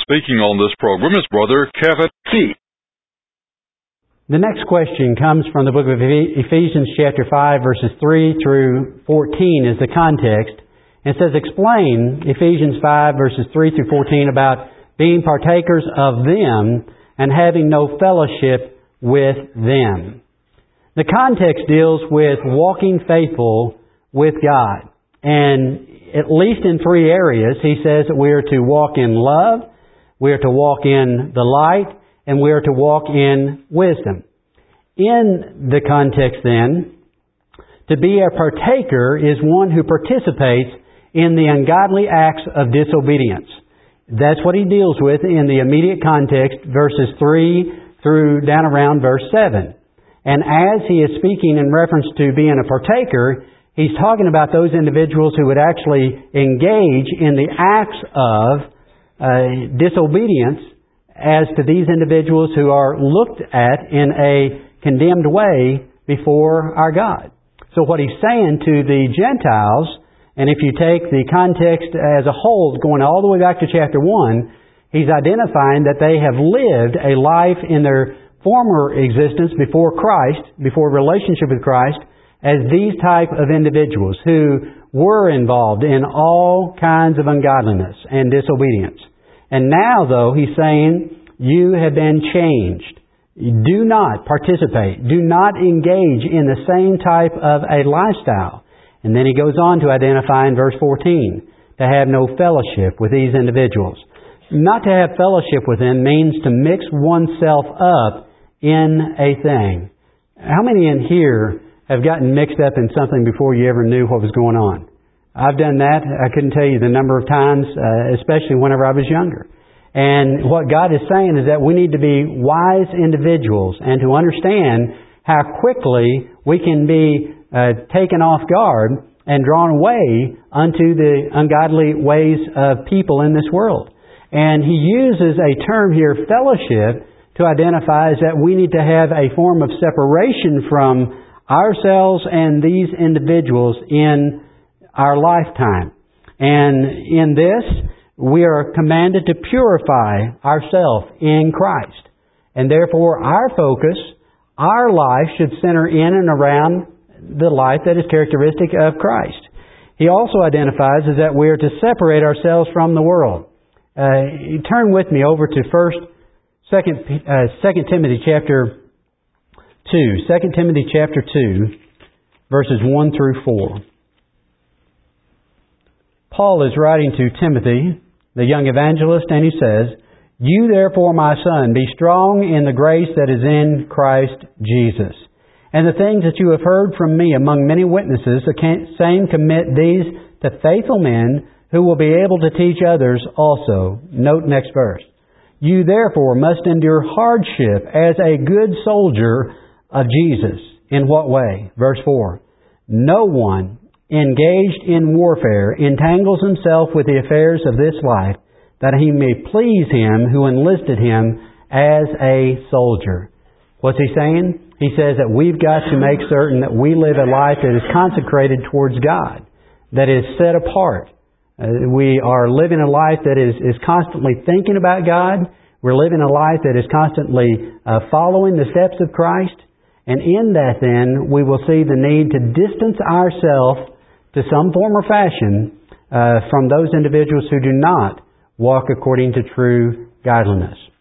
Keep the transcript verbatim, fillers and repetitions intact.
speaking on this program is Brother Kevin T. The next question comes from the book of Ephesians chapter five, verses three through fourteen is the context. It says, explain Ephesians five, verses three through fourteen about being partakers of them and having no fellowship with them. The context deals with walking faithful with God. And at least in three areas, he says that we are to walk in love, we are to walk in the light, and we are to walk in wisdom. In the context then, to be a partaker is one who participates in the ungodly acts of disobedience. That's what he deals with in the immediate context, verses three through down around verse seven. And as he is speaking in reference to being a partaker, he's talking about those individuals who would actually engage in the acts of uh, disobedience as to these individuals who are looked at in a condemned way before our God. So what he's saying to the Gentiles, and if you take the context as a whole, going all the way back to chapter one, he's identifying that they have lived a life in their former existence before Christ, before relationship with Christ, as these type of individuals who were involved in all kinds of ungodliness and disobedience. And now, though, he's saying, you have been changed. Do not participate. Do not engage in the same type of a lifestyle. And then he goes on to identify in verse fourteen, to have no fellowship with these individuals. Not to have fellowship with them means to mix oneself up in a thing. How many in here have gotten mixed up in something before you ever knew what was going on? I've done that. I couldn't tell you the number of times, uh, especially whenever I was younger. And what God is saying is that we need to be wise individuals and to understand how quickly we can be uh, taken off guard and drawn away unto the ungodly ways of people in this world. And he uses a term here, fellowship, to identify is that we need to have a form of separation from ourselves and these individuals in our lifetime. And in this, we are commanded to purify ourselves in Christ. And therefore, our focus, our life should center in and around the life that is characteristic of Christ. He also identifies is that we are to separate ourselves from the world. Uh, turn with me over to First, Second, uh, Second Timothy chapter two. Second Timothy chapter two, verses one through four. Paul is writing to Timothy, the young evangelist, and he says, you therefore, my son, be strong in the grace that is in Christ Jesus. And the things that you have heard from me among many witnesses, the same commit these to faithful men who will be able to teach others also. Note next verse. You therefore must endure hardship as a good soldier of Jesus. In what way? Verse four. No one engaged in warfare entangles himself with the affairs of this life, that he may please him who enlisted him as a soldier. What's he saying? He says that we've got to make certain that we live a life that is consecrated towards God, that is set apart. Uh, we are living a life that is, is constantly thinking about God. We're living a life that is constantly uh, following the steps of Christ. And in that then, we will see the need to distance ourselves to some form or fashion uh, from those individuals who do not walk according to true godliness.